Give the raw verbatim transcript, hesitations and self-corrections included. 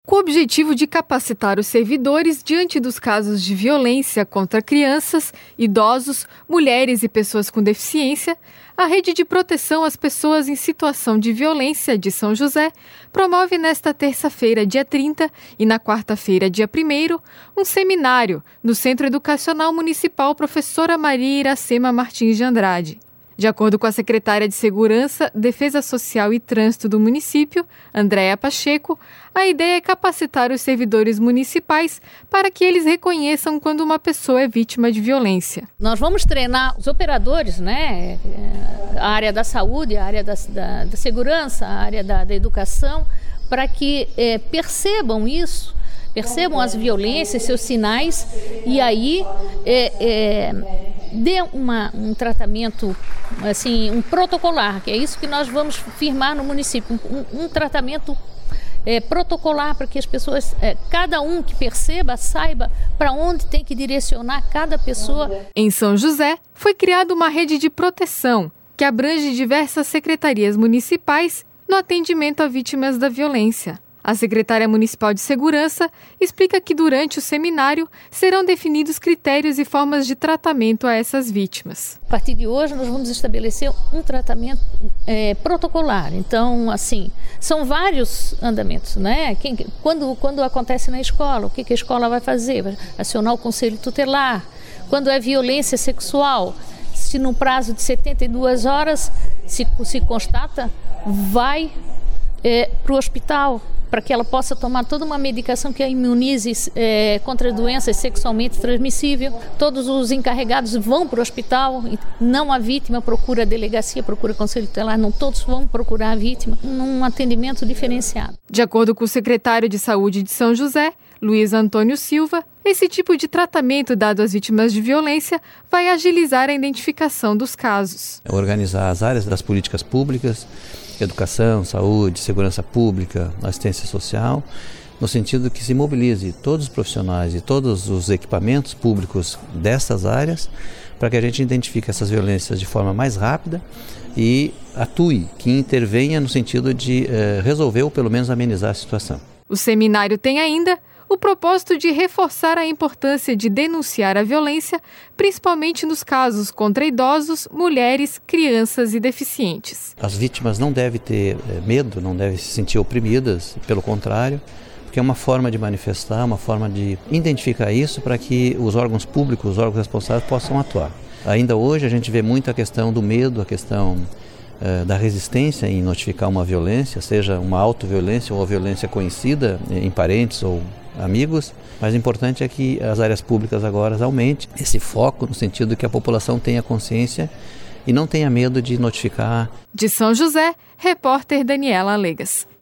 Com o objetivo de capacitar os servidores diante dos casos de violência contra crianças, idosos, mulheres e pessoas com deficiência, a Rede de Proteção às Pessoas em Situação de Violência de São José promove nesta terça-feira, dia trinta, e na quarta-feira, dia primeiro, um seminário no Centro Educacional Municipal Professora Maria Iracema Martins de Andrade. De acordo com a secretária de Segurança, Defesa Social e Trânsito do município, Andréa Pacheco, a ideia é capacitar os servidores municipais para que eles reconheçam quando uma pessoa é vítima de violência. Nós vamos treinar os operadores, né? A área da saúde, a área da, da, da segurança, a área da, da educação, para que é, percebam isso, percebam as violências, seus sinais, e aí é, é, dê uma, um tratamento, assim, um protocolar, que é isso que nós vamos firmar no município, um, um tratamento é, protocolar para que as pessoas, é, cada um que perceba, saiba para onde tem que direcionar cada pessoa. Em São José, foi criada uma rede de proteção que abrange diversas secretarias municipais no atendimento a vítimas da violência. A secretária municipal de Segurança explica que durante o seminário serão definidos critérios e formas de tratamento a essas vítimas. A partir de hoje nós vamos estabelecer um tratamento é, protocolar. Então, assim, são vários andamentos, né? Quem, quando, quando acontece na escola, o que, que a escola vai fazer? Vai acionar o conselho tutelar. Quando é violência sexual, se no prazo de setenta e duas horas se, se constata, vai é, para o hospital, para que ela possa tomar toda uma medicação que a imunize é, contra doenças sexualmente transmissíveis. Todos os encarregados vão para o hospital, não a vítima procura a delegacia, procura o conselho tutelar, não todos vão procurar a vítima, num atendimento diferenciado. De acordo com o secretário de Saúde de São José, Luiz Antônio Silva, esse tipo de tratamento dado às vítimas de violência vai agilizar a identificação dos casos. Organizar as áreas das políticas públicas, educação, saúde, segurança pública, assistência social, no sentido que se mobilize todos os profissionais e todos os equipamentos públicos dessas áreas para que a gente identifique essas violências de forma mais rápida e atue, que intervenha no sentido de eh, resolver ou pelo menos amenizar a situação. O seminário tem ainda o propósito de reforçar a importância de denunciar a violência, principalmente nos casos contra idosos, mulheres, crianças e deficientes. As vítimas não devem ter medo, não devem se sentir oprimidas, pelo contrário, porque é uma forma de manifestar, uma forma de identificar isso para que os órgãos públicos, os órgãos responsáveis possam atuar. Ainda hoje a gente vê muito a questão do medo, a questão eh, da resistência em notificar uma violência, seja uma autoviolência ou a violência conhecida em parentes ou amigos, mas o importante é que as áreas públicas agora aumentem esse foco no sentido que a população tenha consciência e não tenha medo de notificar. De São José, repórter Daniela Alegas.